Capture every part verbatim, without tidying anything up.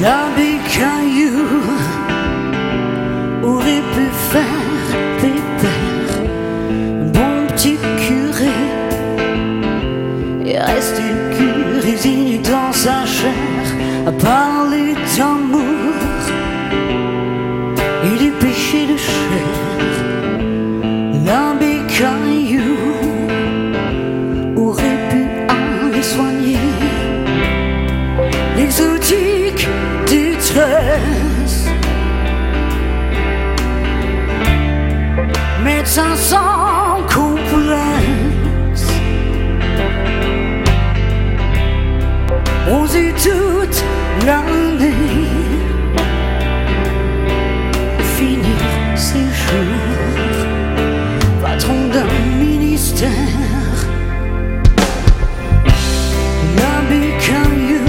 L'abbé Caillou aurait pu faire pépère, bon petit curé, et rester curésiné dans sa chair, à parler d'amour et du péché de chair. L'abbé Caillou aurait pu aller soigner l'exotique détresse, médecin sans complexe, bronzé toute l'année, finir ses jours patron d'un ministère. L'abbé Caillou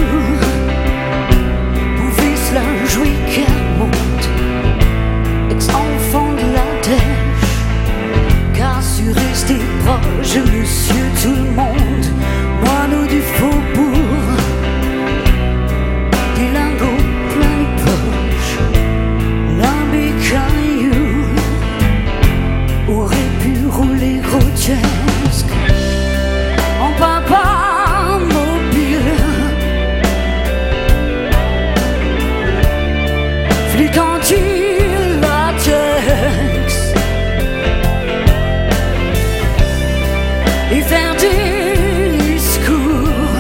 pouvait se la jouer Clermont, ex-enfant de la dèche, car su rester proche de monsieur tout le monde, moineau du faubourg, des lingots plein les poches. L'abbé Caillou aurait pu rouler grotesque en papa mobile, flûte anti-latex, et faire des discours,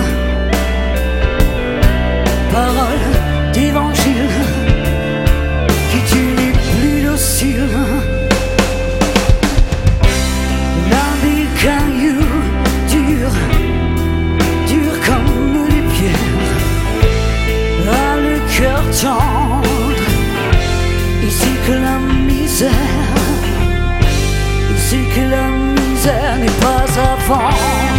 paroles d'évangile qui tuent les plus dociles. L'abbé Caillou dur, dur comme les pierres, a le cœur tendre, il sait que la misère, il sait que la misère n'est pas à vendre.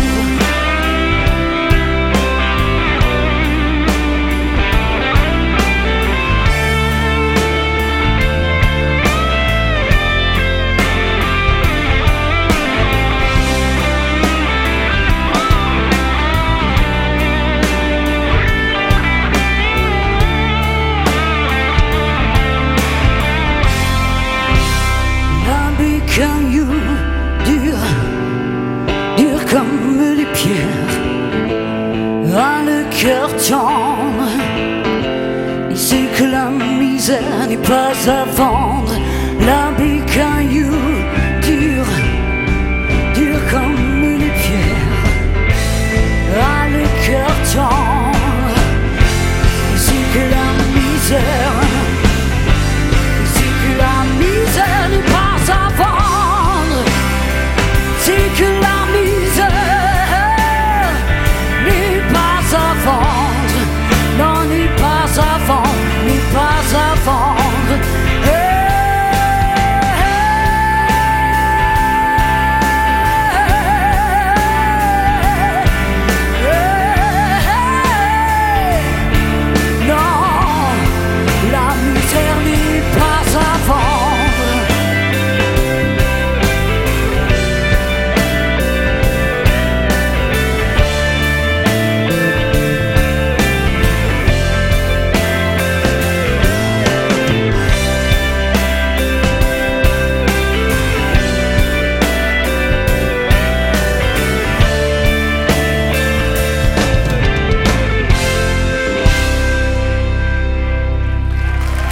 Caillou dur, dur comme les pierres, a le cœur tendre, il sait que la misère n'est pas à vendre. L'abbé